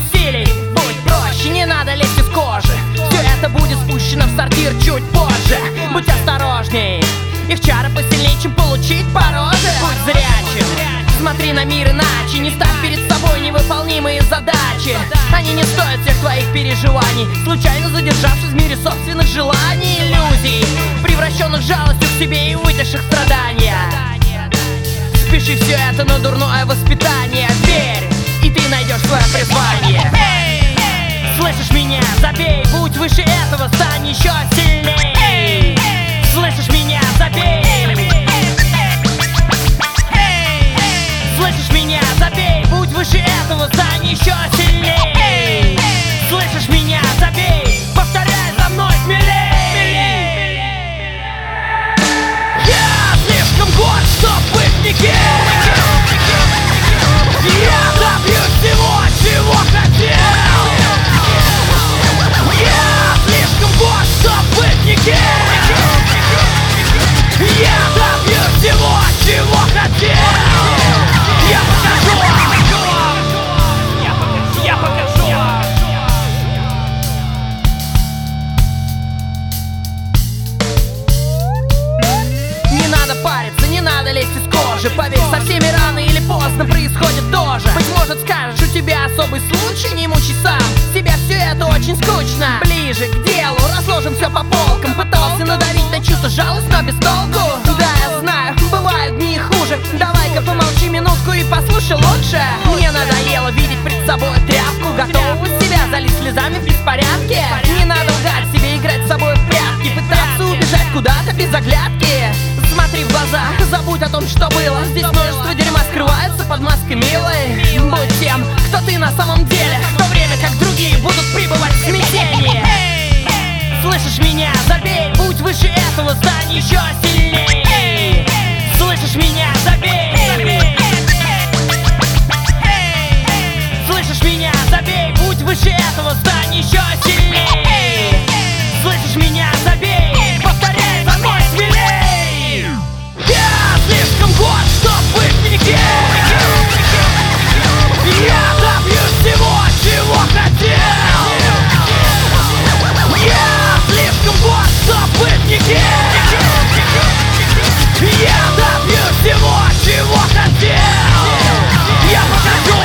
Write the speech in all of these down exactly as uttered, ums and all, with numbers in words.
усилий. Будь проще, не надо лезть из кожи. Все это будет спущено в сортир чуть позже. Будь осторожней, их чары посильнее, чем получить по роже. Будь зрячим, смотри на мир иначе. Не ставь перед собой невыполнимые задачи. Они не стоят всех твоих переживаний, случайно задержавшись в мире собственных желаний, иллюзий, превращенных жалостью к себе и вытекших страдания. Спеши все это на дурное воспитание. Верь, и ты найдешь свое призвание. Слышишь меня? Забей, будь выше этого, стань еще сильней. Слышишь меня? Забей. Слышишь меня? Забей, будь выше этого, стань еще сильней. Слышишь меня? Забей, повторяй за мной смелей. Я слишком горд, чтоб быть никем. Я добьюсь всего, чего хотел. Я слишком горд, чтоб быть никем. Я добьюсь всего, чего хотел. Я покажу, я покажу, я покажу. Не надо париться, не надо лезть из кожи. Поверь, со всеми рано или поздно происходит тоже. Быть может, скажешь, у тебя особый случай, не мучай сам себя, все это очень скучно. Ближе к делу, разложим все по полкам. Пытался надавить на чувство жалость, но без толку. Да, я знаю, бывают дни хуже. Давай-ка помолчи минутку и послушай лучше. Мне надоело видеть пред собой тряпку, готового себя залить слезами в беспорядке. Не надо лгать себе, играть с собой в прятки, пытаться убежать куда-то без оглядки. Смотри в глаза, забудь о том, что было. Здесь множество дерьма скрывается под маской милой. Будь тем, кто ты на самом деле, в то время как другие будут пребывать в смятении. Слышишь меня? Забей, будь выше этого, стань еще сильней. Слышишь меня? Забей. Слышишь меня? Забей, будь выше этого, стань еще сильней. Слышишь меня? Забей, повторяй за мной смелей. Я слишком горд, чтоб быть никем. Я добьюсь всего, чего хотел. Я слишком горд, чтоб быть никем. Я добьюсь всего, чего хотел. Я покажу.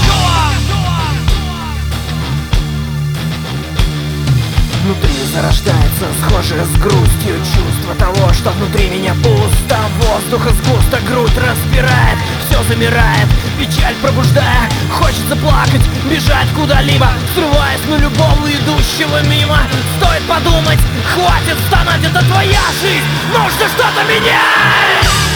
Внутри зарождается схожее с грустью чувство того, что внутри меня пусто. Воздуха сгусток, грудь распирает, все замирает, печаль пробуждая. Хочется плакать, бежать куда-либо, срываясь на любого идущего мимо. Стоит подумать, хватит стонать, это твоя жизнь, нужно что-то менять.